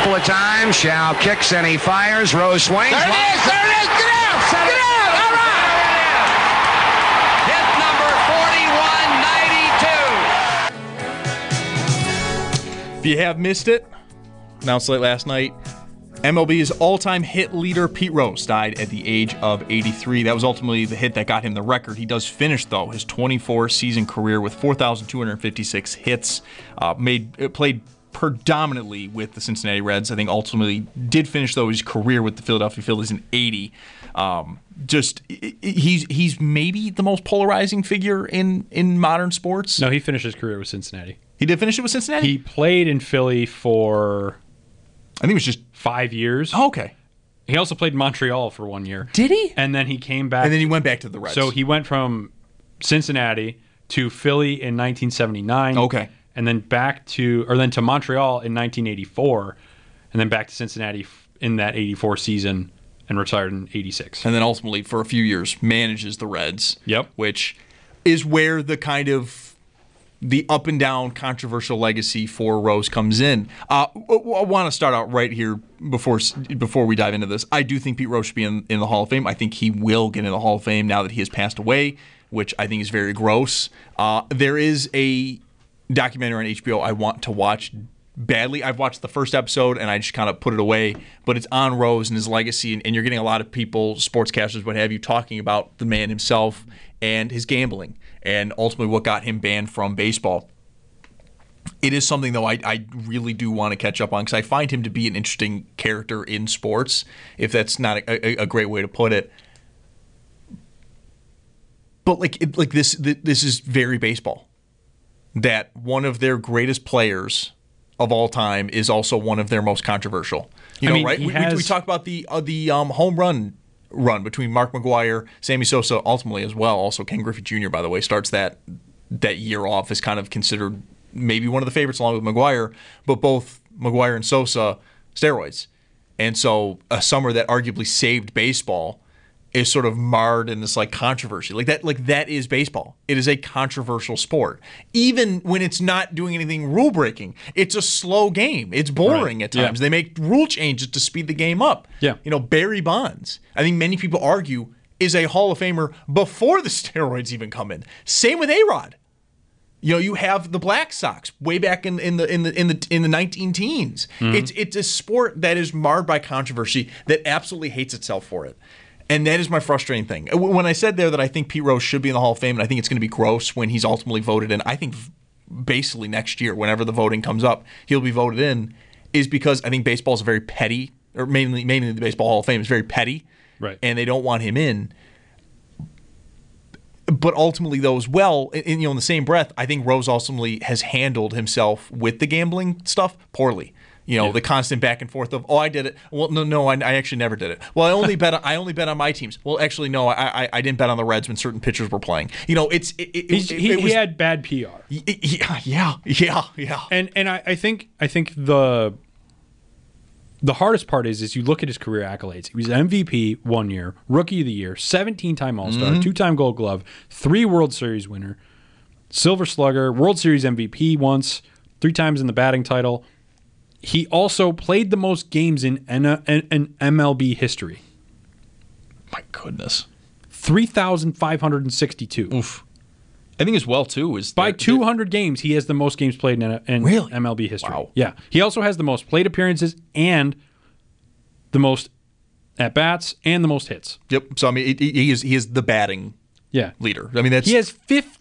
couple of times. Shao kicks and he fires. Rose swings. There it is! There it is! Get out! Get out! All right! Hit number 4192. If you have missed it, announced late last night, MLB's all-time hit leader Pete Rose died at the age of 83. That was ultimately the hit that got him the record. He does finish, though, his 24-season career with 4,256 hits. Played predominantly with the Cincinnati Reds. I think ultimately did finish, though, his career with the Philadelphia Phillies in 80. He's maybe the most polarizing figure in modern sports. No, he finished his career with Cincinnati. He did finish it with Cincinnati? He played in Philly for, I think it was just 5 years. Oh, okay. He also played in Montreal for 1 year. Did he? And then he came back. And then he went back to the Reds. So he went from Cincinnati to Philly in 1979. Okay. And then to Montreal in 1984, and then back to Cincinnati in that 84 season and retired in 86. And then ultimately, for a few years, manages the Reds. Yep. Which is where the kind of the up and down controversial legacy for Rose comes in. I want to start out right here before we dive into this. I do think Pete Rose should be in the Hall of Fame. I think he will get in the Hall of Fame now that he has passed away, which I think is very gross. There is a documentary on HBO I want to watch badly. I've watched the first episode and I just kind of put it away, but it's on Rose and his legacy, and you're getting a lot of people, sportscasters, what have you, talking about the man himself and his gambling and ultimately what got him banned from baseball. It is something, though, I really do want to catch up on because I find him to be an interesting character in sports, if that's not a great way to put it. But this is very baseball. That one of their greatest players of all time is also one of their most controversial. Right? We talked about the home run between Mark McGwire, Sammy Sosa, ultimately as well. Also, Ken Griffey Jr., by the way, starts that year off as kind of considered maybe one of the favorites along with McGwire, but both McGwire and Sosa, steroids. And so a summer that arguably saved baseball is sort of marred in this controversy. That is baseball. It is a controversial sport. Even when it's not doing anything rule breaking, it's a slow game. It's boring at times. Yeah. They make rule changes to speed the game up. Yeah. Barry Bonds, I think many people argue, is a Hall of Famer before the steroids even come in. Same with A-Rod. You have the Black Sox way back in the 19 teens. Mm-hmm. It's a sport that is marred by controversy that absolutely hates itself for it. And that is my frustrating thing. When I said there that I think Pete Rose should be in the Hall of Fame, and I think it's going to be gross when he's ultimately voted in, I think basically next year, whenever the voting comes up, he'll be voted in, is because I think baseball is very petty, or mainly the Baseball Hall of Fame is very petty, right? And they don't want him in. But ultimately, though, as well, in the same breath, I think Rose ultimately has handled himself with the gambling stuff poorly. The constant back and forth of, I did it. Well, no, I actually never did it. Well, I only bet on my teams. Well, actually, no, I didn't bet on the Reds when certain pitchers were playing. He had bad PR. Yeah. And I think the hardest part is you look at his career accolades. He was MVP 1 year, Rookie of the Year, 17-time All-Star, 2-time Gold Glove, 3 World Series winner, Silver Slugger, World Series MVP once, 3 times in the batting title. He also played the most games in MLB history. My goodness. 3,562. Oof. I think as well, too, is by 200 games, he has the most games played in really? MLB history. Wow. Yeah. He also has the most plate appearances and the most at-bats and the most hits. Yep. So, he is the batting leader. He has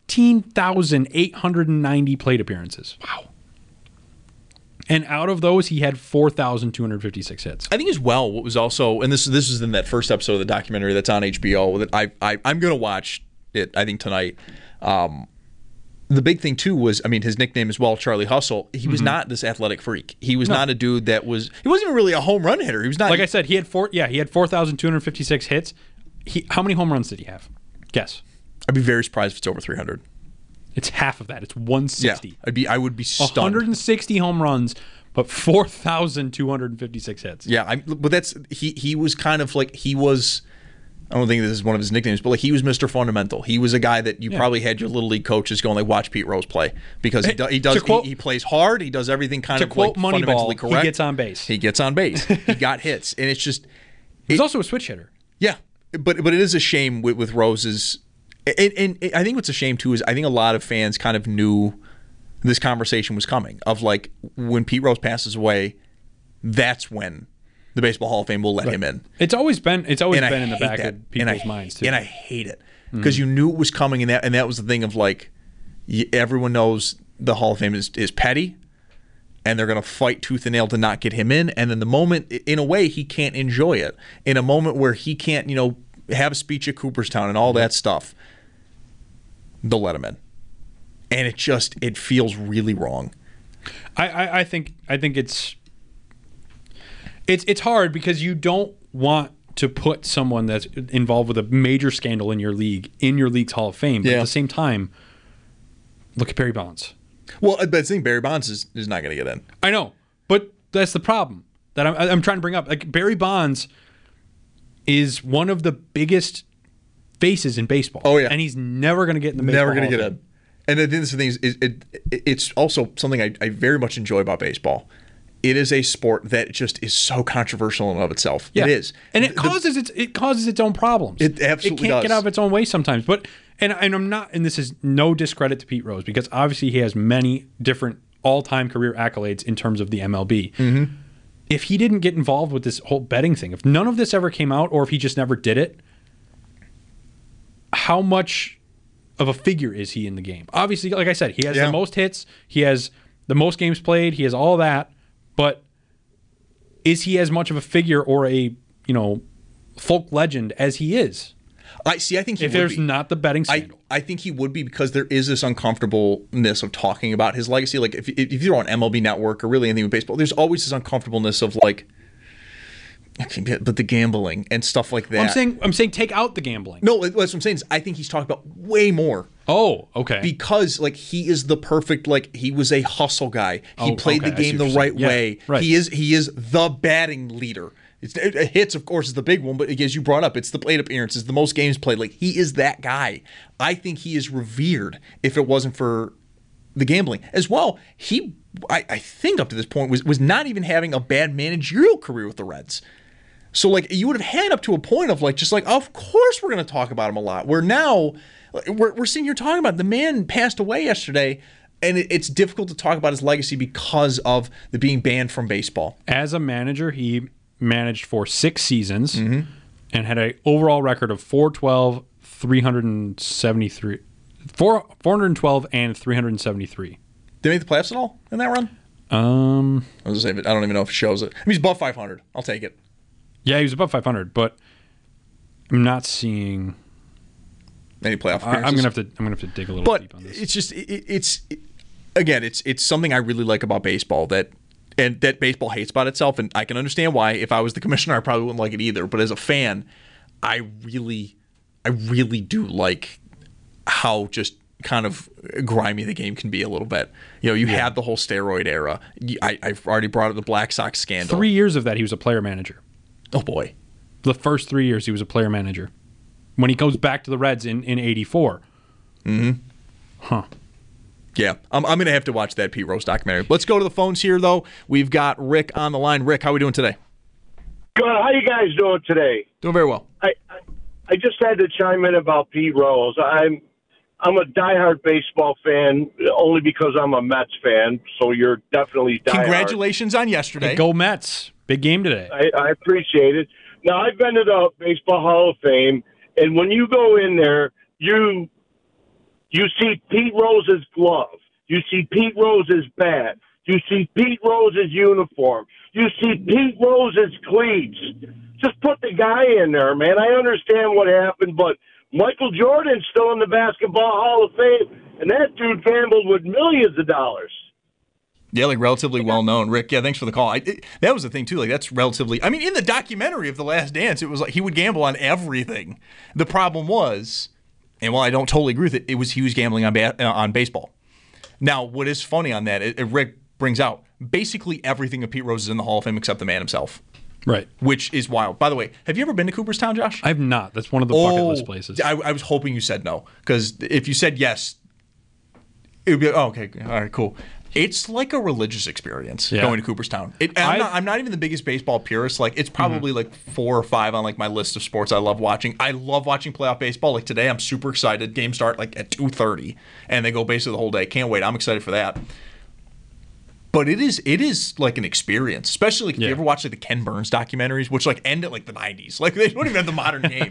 15,890 plate appearances. Wow. And out of those, he had 4,256 hits. I think as well, what was also, and this is in that first episode of the documentary that's on HBO that I'm going to watch it, I think, tonight. The big thing, too, was, his nickname as well, Charlie Hustle. He was not this athletic freak. He was not a dude he wasn't even really a home run hitter. He was not. Like I said, he had 4,256 hits. How many home runs did he have? Guess. I'd be very surprised if it's over 300. It's half of that. It's 160. Yeah, I would be stunned. 160 home runs, but 4,256 hits. Yeah, but that's he was kind of like he was I don't think this is one of his nicknames, but like he was Mr. Fundamental. He was a guy that you probably had your little league coaches going like, watch Pete Rose play because he plays hard. He does everything kind of like fundamentally correct. He gets on base. He gets on base. He got hits, and it's just he's also a switch hitter. Yeah, but it is a shame with Rose's, and I think what's a shame too is I think a lot of fans kind of knew this conversation was coming of like when Pete Rose passes away, that's when the Baseball Hall of Fame will let him in. It's always been in the back of people's minds too. And I hate it because you knew it was coming, and that was the thing of like everyone knows the Hall of Fame is petty, and they're going to fight tooth and nail to not get him in. And then the moment, in a way, he can't enjoy it. In a moment where he can't, have a speech at Cooperstown and all that stuff, they'll let him in. And it feels really wrong. I think it's hard because you don't want to put someone that's involved with a major scandal in your league's Hall of Fame. But at the same time, look at Barry Bonds. Well, but I think Barry Bonds is not going to get in. I know, but that's the problem that I'm trying to bring up. Like Barry Bonds is one of the biggest faces in baseball. Oh yeah, and he's never going to get in the baseball. Never going to get in. And I think this thing is it's also something I very much enjoy about baseball. It is a sport that just is so controversial in and of itself. Yeah. It is, and it causes its own problems. It absolutely can't get out of its own way sometimes. But and I'm not, and this is no discredit to Pete Rose because obviously he has many different all-time career accolades in terms of the MLB. Mm-hmm. If he didn't get involved with this whole betting thing, if none of this ever came out, or if he just never did it, how much of a figure is he in the game? Obviously, like I said, he has the most hits, he has the most games played, he has all that. But is he as much of a figure or a folk legend as he is? I think he if would there's be. not the betting scandal. I think he would be because there is this uncomfortableness of talking about his legacy. Like if you're on MLB Network or really anything with baseball, there's always this uncomfortableness of like, but the gambling and stuff like that. I'm saying take out the gambling. No, that's what I'm saying. I think he's talked about way more. Oh, okay. Because like he is the perfect, like he was a hustle guy. He played the game the right way. Right. He is the batting leader. Hits, of course, is the big one, but as you brought up, it's the plate appearances, the most games played. Like he is that guy. I think he is revered if it wasn't for the gambling as well. I think up to this point was not even having a bad managerial career with the Reds. So like you would have had up to a point of like just like of course we're going to talk about him a lot. Where now we're sitting here talking about the man passed away yesterday, and it's difficult to talk about his legacy because of the being banned from baseball. As a manager, he managed for 6 seasons and had an overall record of 412, 373, 412 and 373. Did he make the playoffs at all in that run? I was gonna say, I don't even know if it shows it. I mean, he's above 500. I'll take it. Yeah, he was above 500, but I'm not seeing any playoff appearances. I'm gonna have to dig a little deep on this. It's just it's something I really like about baseball that baseball hates about itself, and I can understand why. If I was the commissioner, I probably wouldn't like it either. But as a fan, I really do like how just kind of grimy the game can be a little bit. You had the whole steroid era. I've already brought up the Black Sox scandal. 3 years of that, he was a player manager. Oh boy, the first 3 years he was a player manager. When he goes back to the Reds in '84. Mm-hmm. Huh. Yeah, I'm going to have to watch that Pete Rose documentary. Let's go to the phones here, though. We've got Rick on the line. Rick, how are we doing today? Good. How you guys doing today? Doing very well. I just had to chime in about Pete Rose. I'm a diehard baseball fan only because I'm a Mets fan, so you're definitely diehard. Congratulations on yesterday. Hey, go Mets. Big game today. I appreciate it. Now, I've been to the Baseball Hall of Fame, and when you go in there, you see Pete Rose's glove. You see Pete Rose's bat. You see Pete Rose's uniform. You see Pete Rose's cleats. Just put the guy in there, man. I understand what happened, but Michael Jordan's still in the Basketball Hall of Fame, and that dude gambled with millions of dollars. Yeah, like relatively well known. Rick, yeah, thanks for the call. That was the thing too. Like that's relatively. I mean, in the documentary of The Last Dance, it was like he would gamble on everything. The problem was, and while I don't totally agree with it, he was gambling on baseball. Now, what is funny on that? Rick brings out basically everything of Pete Rose is in the Hall of Fame except the man himself. Right. Which is wild. By the way, have you ever been to Cooperstown, Josh? I have not. That's one of the bucket list places. I was hoping you said no, because if you said yes, it would be okay. All right, cool. It's like a religious experience going to Cooperstown. I'm not even the biggest baseball purist. Like, it's probably like 4 or 5 on like my list of sports I love watching. I love watching playoff baseball. Like today, I'm super excited. Games start like at 2:30, and they go basically the whole day. Can't wait. I'm excited for that. But it is like an experience, especially like if you ever watch like the Ken Burns documentaries, which like end at like the 90s. Like they don't even have the modern game.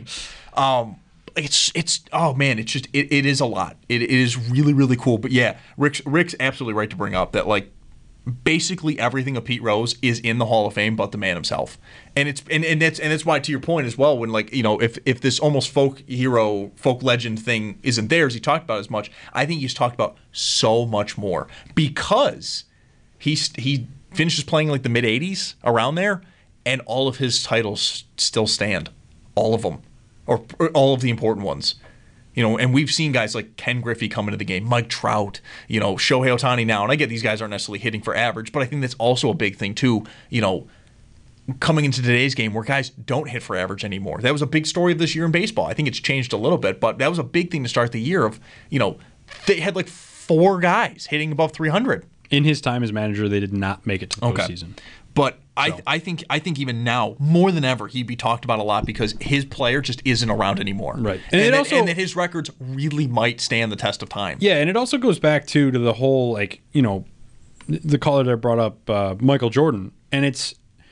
It's oh man, it's just it is a lot. It is really, really cool. But yeah, Rick's absolutely right to bring up that like basically everything of Pete Rose is in the Hall of Fame but the man himself. And that's why, to your point as well, when like, you know, if this almost folk hero, folk legend thing isn't there as he talked about as much, I think he's talked about so much more because he finishes playing like the mid 80s around there, and all of his titles still stand, all of them. Or all of the important ones, you know, and we've seen guys like Ken Griffey come into the game, Mike Trout, you know, Shohei Ohtani now, and I get these guys aren't necessarily hitting for average, but I think that's also a big thing too, you know, coming into today's game where guys don't hit for average anymore. That was a big story of this year in baseball. I think it's changed a little bit, but that was a big thing to start the year of, you know, they had like 4 guys hitting above 300. In his time as manager, they did not make it to the postseason. But I think even now, more than ever, he'd be talked about a lot because his player just isn't around anymore. Right. And that his records really might stand the test of time. Yeah, and it also goes back to the whole, like, you know, the caller that brought up Michael Jordan. And it's,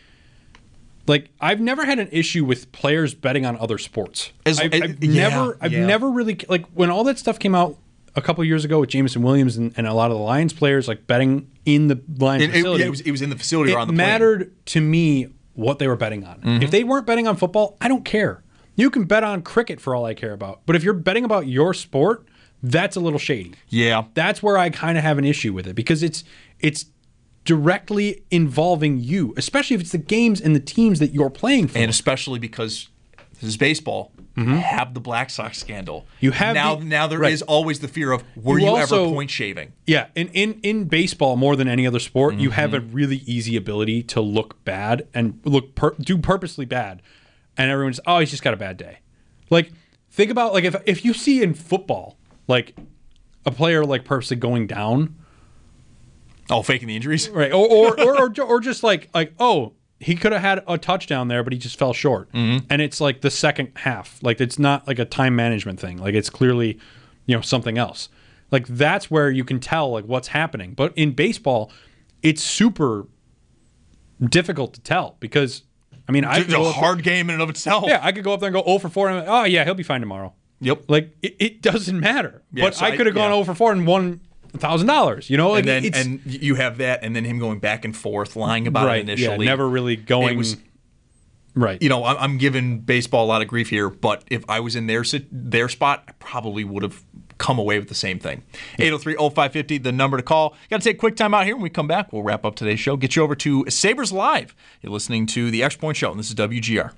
like, I've never had an issue with players betting on other sports. I've never really, like, when all that stuff came out a couple of years ago with Jameson Williams and a lot of the Lions players, like, betting in the Lions facility. It was in the facility or on the plane. It mattered to me what they were betting on. If they weren't betting on football, I don't care. You can bet on cricket for all I care about. But if you're betting about your sport, that's a little shady. Yeah. That's where I kind of have an issue with it because it's directly involving you, especially if it's the games and the teams that you're playing for. And especially because this is baseball. Have the Black Sox scandal. You have now there is always the fear of were you ever point shaving? Yeah, in baseball more than any other sport, you have a really easy ability to look bad and do purposely bad, and everyone's he's just got a bad day. Like think about like if you see in football like a player like purposely going down, faking the injuries, right? Or just like he could have had a touchdown there, but he just fell short. And it's like the second half. Like it's not like a time management thing. Like it's clearly, you know, something else. Like that's where you can tell like what's happening. But in baseball, it's super difficult to tell because I mean, it's a hard game in and of itself. Yeah, I could go up there and go 0 for 4 and I'm like, he'll be fine tomorrow. Yep. Like it doesn't matter. Yeah, but so I could have gone 0 for 4 and won $1,000, you know, like and you have that, and then him going back and forth, lying about it initially, never really going. Right. You know, I'm giving baseball a lot of grief here, but if I was in their spot, I probably would have come away with the same thing. 803-0550, the number to call. Got to take a quick time out here. When we come back, we'll wrap up today's show. Get you over to Sabres Live. You're listening to the Extra Point Show, and this is WGR.